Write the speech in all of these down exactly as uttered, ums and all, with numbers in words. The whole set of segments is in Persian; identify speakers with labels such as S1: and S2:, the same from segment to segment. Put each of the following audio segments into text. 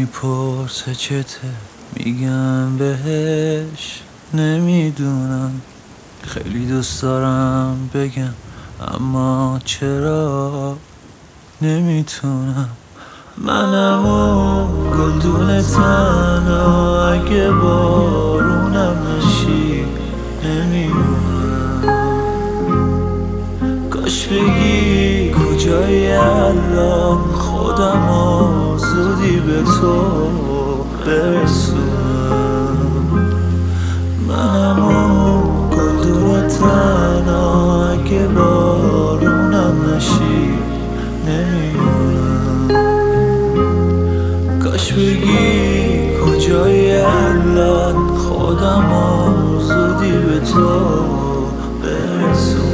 S1: میپرسه چته، میگم بهش نمیدونم. خیلی دوست دارم بگم اما چرا نمیتونم. منم و گلدون تنها، اگه بارونم نشی نمیمونم. کاش بگی کجایی الان، خودمو زودی به تو برسونم. منم و گلدون تنها، اگه بارونم نشی نمیمونم. کاش بگی کجایی الان، خودمو زودی به تو برسونم.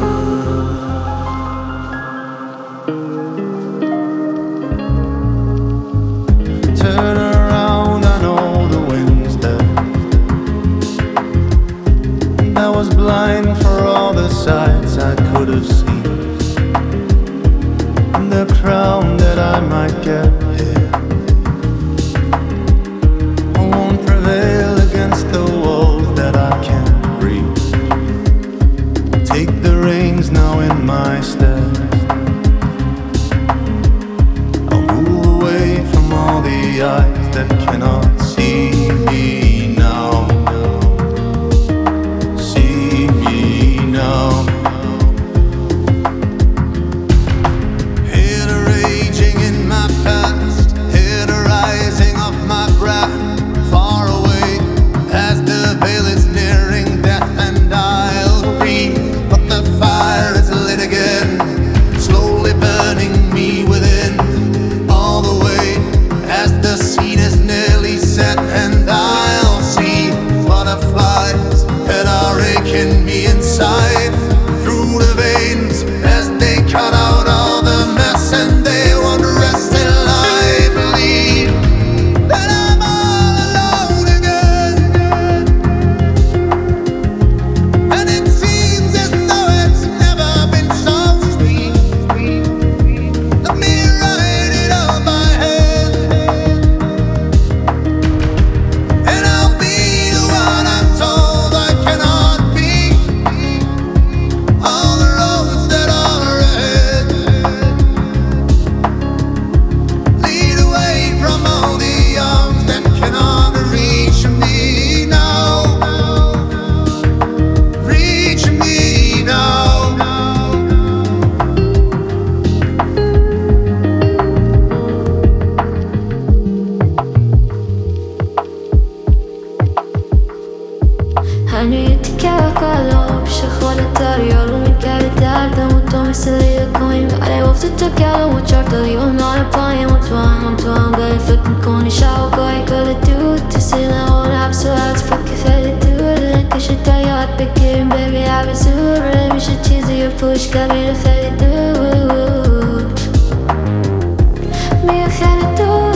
S2: Turn around, I know the wind's dead. I was blind for all the sights I could have seen, and the crown that I might get here won't prevail against the walls that I can't breathe. Take the reins now in my stead. I'll move away from all the eyes that cannot see me now. See me now. Hear the raging in my past, hear the rising of my breath. Far away as the veil is nearing death, and I'll breathe, but the fire is lit again, slowly burning me within. All the way as the scene is nearly set, and I'll see butterflies that are aching me inside, through the veins as they cut out all the mess, and they won't rest till I believe that I'm all alone again. And it seems as though it's never been so sweet. Let me write it on my head, and I'll be the one I'm told I cannot be. All the roads that are ahead lead away from all the arms that cannot reach me now. Reach me now.
S3: هنوی تیکه و کلا پیش خودت داری، یارو میکردی دردم و تو مثل یه کوین برای گفته تو کلم و چار تا دیوان نار پایم و تو هم تو هم گاهی فکر میکنی شب و گاهی گل دود تو سینه و نبس و از فکر خیلی دوره. کشه تا یاد بگیریم ببی عب زوره، میشه چیزی رو پوش که میره خیلی دور، میره خیلی دور.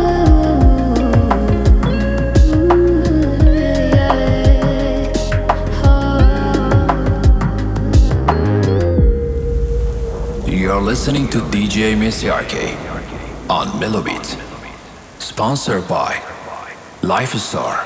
S1: You're listening to D J Mesiarke on Mellowbeat, sponsored by Lifestar.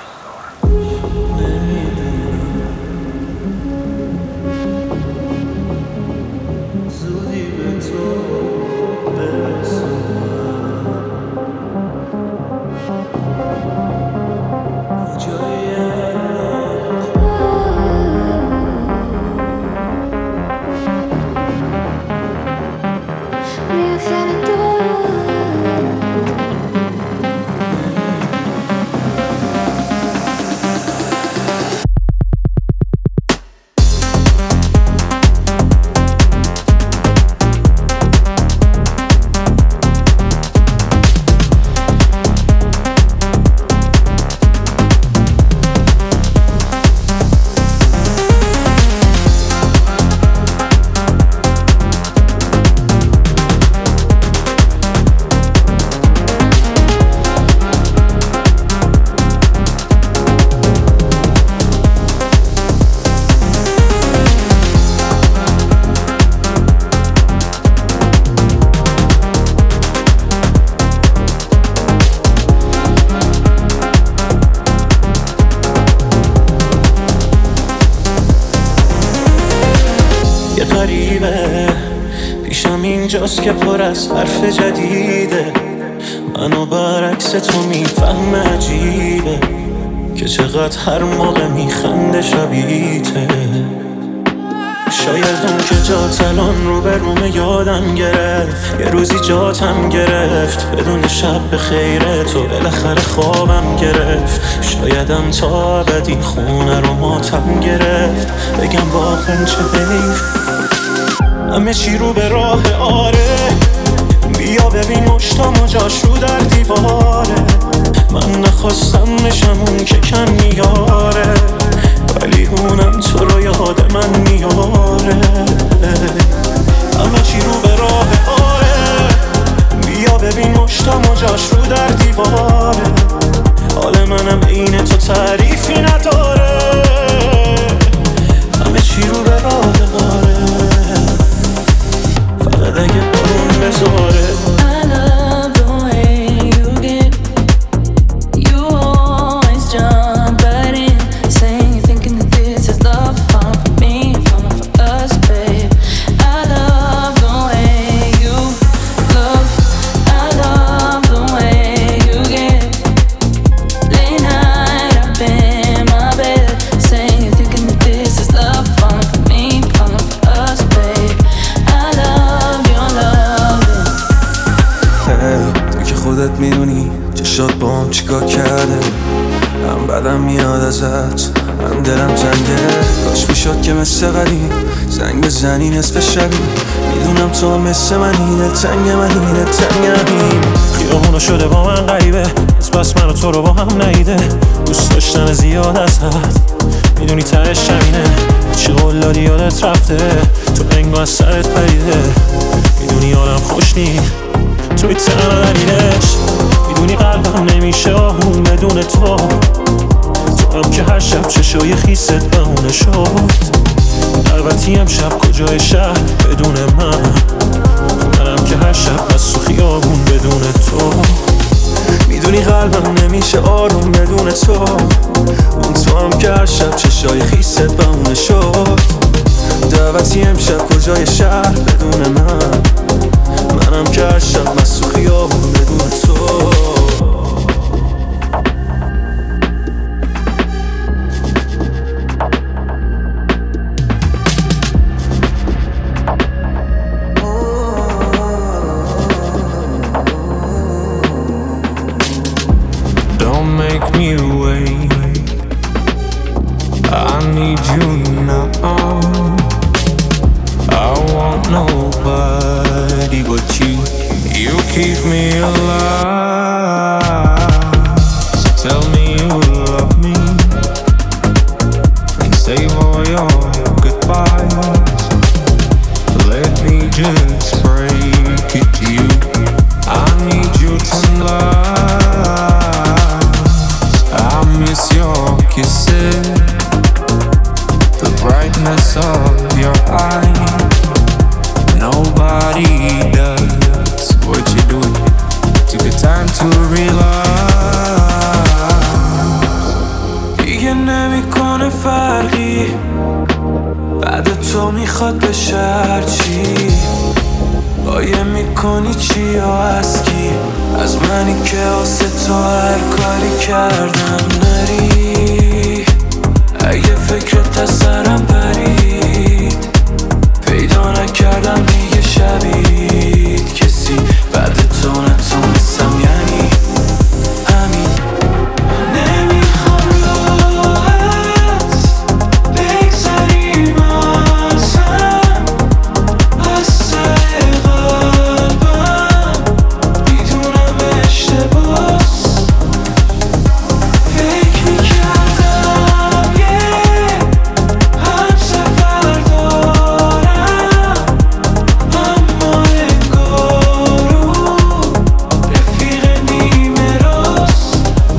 S4: روز که پر از حرف جدیده، منو برعکس تو میفهم عجیبه که چقدر هر موقع میخنده شبیته. شاید اون که جات الان رو به رومه یادم گرفت، یه روزی جاتم گرفت بدون شب به خیره تو بالاخره خوابم گرفت. شایدم تا ابد این خونه رو ماتم گرفت، بگم واقعا چه حیف همه چی رو به راه آره. بیا ببین مشتام و جاش رو در دیواره، من نخواستم بشم اون که کم میاره، ولی اونم تو رو یاد من میاره. همه چی رو به راه آره. بیا ببین مشتام و جاش رو در دیواره، حال منم عین تو تعریفی نداره. همه چی رو به راه آره، فقط اگه بارون بذاره.
S5: خودت میدونی چشات با هم چیکار کرده، هم بدم میاد ازت هم دلم تنگه. کاش میشد که مثل قدیم زنگ بزنی نصف شبی، میدونم تو مثل منی دلتنگ منی دلتنگمیم.
S4: خیابونا شده با من غریبه، از بس من و تو رو با هم نیده. دوست داشتن زیاد ازت میدونی تهش همینه، چه قلادی یادت رفته تو انگار سرت پریده. میدونی حالم خوش نی توی تنها دلیلش، میدونی قلبم نمیشه آهون بدون تو. تو هم که هر شب چشای خیست بهونه شد، البته امشب کجای شهر بدون من، منم که هر شب بس و خیابون بدون تو.
S5: میدونی قلبم نمیشه آروم بدون تو، اون تو هم که هر شب چشای خیست بهونه شد، دعوتی امشب کجای شهر بدون من، منم که هر شب بس و خیابون بدون تو.
S1: Don't make me wait, I need you now. I want nobody but you. You keep me alive. So tell me you love me and save all your goodbyes. Let me just break it to you. I need you tonight. I miss your kisses, the brightness of your eyes. Nobody does what you do. Took the time to realize.
S5: دیگه نمیکنه فرقی، بعد تو میخواد بشه هرچی. آیه میکنی چی یا از کی؟ از منی که واسه تو هر کاری کردم نری. اگه فکرت از سرم پرید، پیدا نکردم دیگه شبید کسی بعد تو نتونستم، یعنی همین. نمیخوام راحت بگذریم ازم، از سر قلبم میدونم اشتباس. فکر میکردم یه هم سفر دارم، اما انگارو رفیق نیمه راست.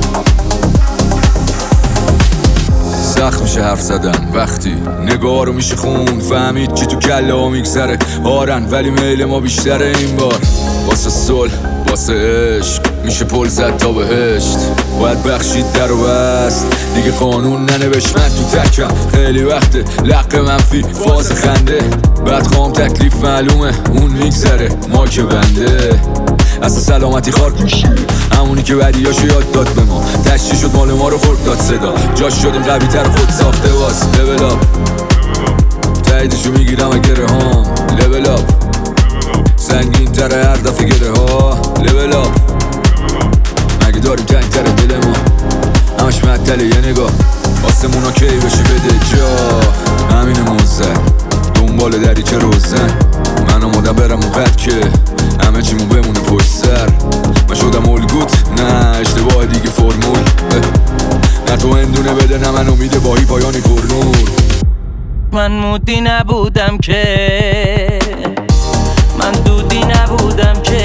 S6: سخت میشه حرف زدن وقتی نگاه رو میشه خون، فهمید چی تو کله ها میگذره هارن، ولی میل ما بیشتره این بار. واسه صلح واسه عشق میشه پل زد تا بهشت. باید بخشید در و بست دیگه قانون ننوشت. من تو تکم خیلی وقته لق منفی فاز خنده. بعد خوام تکلیف معلومه اون میگذره ما که بنده. اصلا سلامتی خارد همونی که بدیاشو یاد داد به ما. تشتی شد مال ما رو خورد داد صدا. جاش شدیم قوی تر خود ساخته باز. لول اپ تاییدشو میگیرم اگره هام. لول اپ سنگین تره هر دفعه گره ها. لول اپ مگه داریم تنگ تره دل ما. همش معطله یه نگاه آسمونا کی بشه بده جا. همین موزه دنبال دریچه روزن. من آمادم برم اونقدر که همه چیمون بمونه پشت سر. من شدم الگوت نه اشتباه دیگه فرمول. نه تو هندونه بده نه من امید باهی پایانی پر نور.
S7: من مودی نبودم که من دودی نبودم که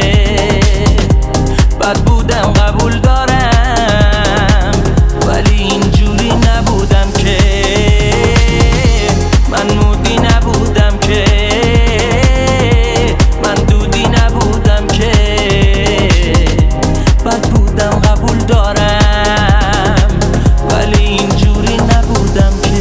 S7: بد بودم قبول دارم ولی اینجوری نبودم که. من مودی نبودم که من دودی نبودم که بد بودم قبول دارم ولی اینجوری نبودم که.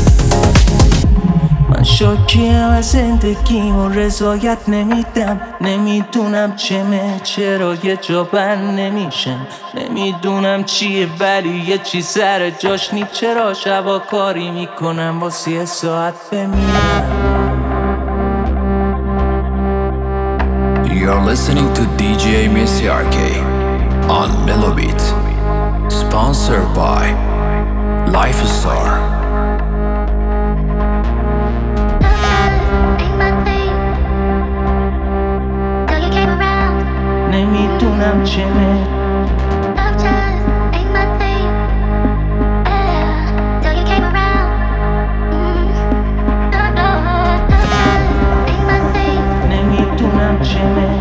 S7: من شوکیم از زندگیم و رضایت نمیدم. نمیدونم چمه چرا یه جا بند نمیشم. نمیدونم چیه ولی یه چی سر جاش نی. چرا شبا کاری میکنم واسه یه ساعت بمیرم.
S8: You're listening to دی جی Mesiarke on Melobit, sponsored by Lifestar.
S7: نمیدونم چمه نمیدونم چمه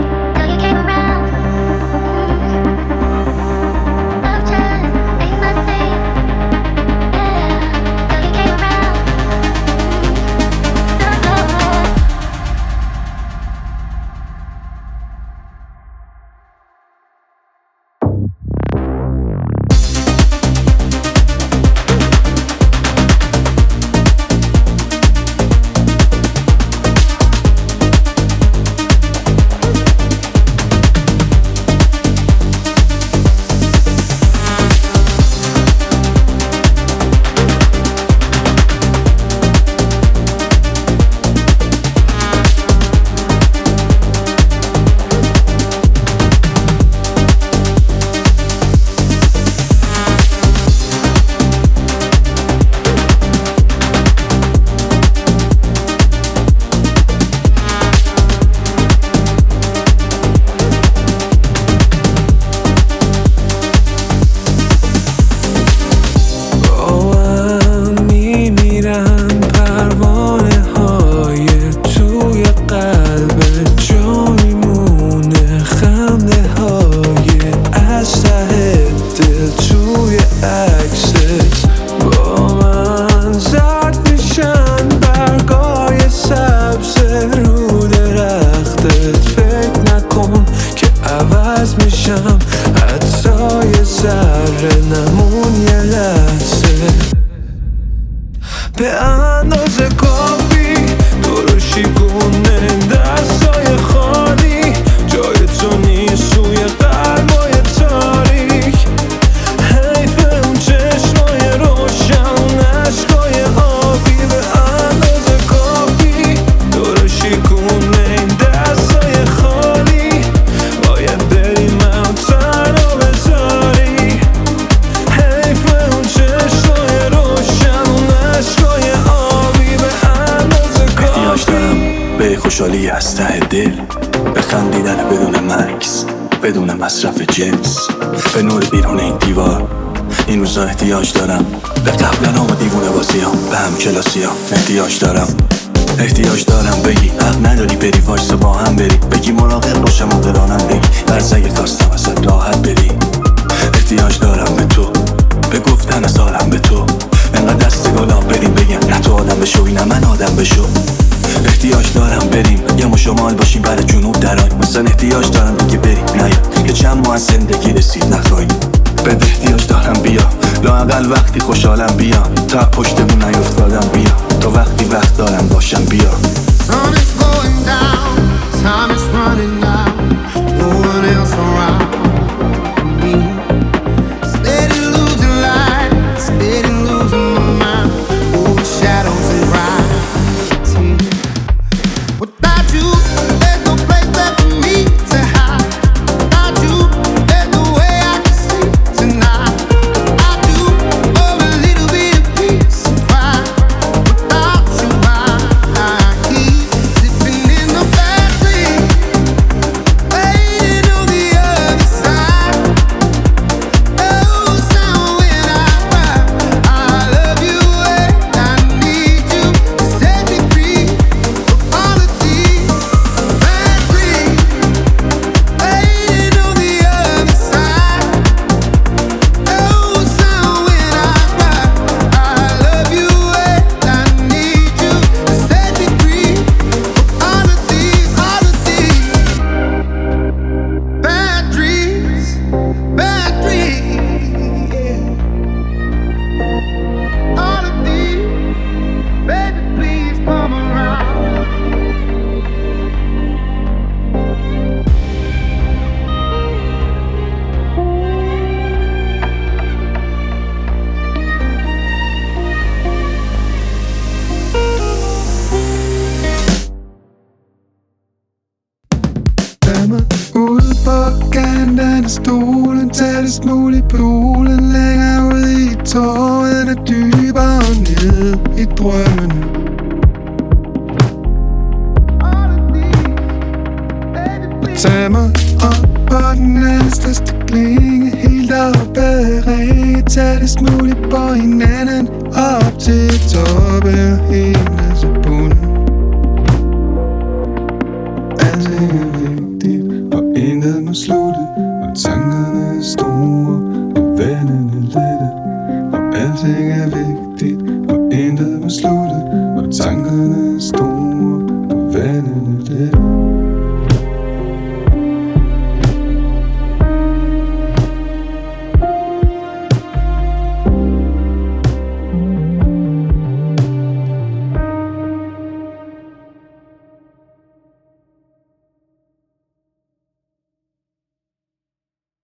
S5: خوشحالی از ته دل، به خندیدن بدون مکس، بدون مصرف جنس، به نور بیرون این دیوار. این روزا احتیاج دارم به قبلا و دیوونه بازیام، به هم کلاسیام احتیاج دارم. احتیاج دارم بگی حق نداری بری وایسا با هم بری، بگی مراقب باشم و قرانم بگی برز اگه خواستم ازت راحت بری. احتیاج دارم به تو، به گفتن سالم به تو، انقدر دست گلام بریم بگم نه تو آدم بشو نه من آدم بشو. احتیاج دارم بریم یه ما شمال باشیم برای جنوب درای، مثلا احتیاج از زندگی رسید نخوایی به احتیاج دارم بیا لااقل وقتی خوشحالم بیا تا پشت بون نیفتادم بیا تا وقتی وقت دارم باشم بیا
S2: Sun is going down, time is running out, no one else around me. Steady losing light, steady losing my mind, over shadows and gravity. Without you, there's no place left for me to hide. Without you, there's no way I can sleep tonight. I do for a little bit of peace and quiet. Without you, I, I keep slipping in the bad dream, waiting on the other side. Oh, sound when I cry, I love you and I need you to set me free from all of these bad dreams, waiting on the other side. Oh, sound when I cry, I love you and I need you to set me free from all of these, all of these bad dreams, bad dreams, yeah. All of these, baby, please come around.
S1: Lad mig ude på kanten af stolen, tættest muligt på poolen, længere ud i tårerne, dybere ned i drømmene. Og tag mig op på den næsteste klinge, helt op ad række, tættest muligt på hinanden, op til toppen og helt til bunden. Alting er vigtigt, og intet må slutte, og tankerne er store, og vandene lette. Og alting er vigtigt,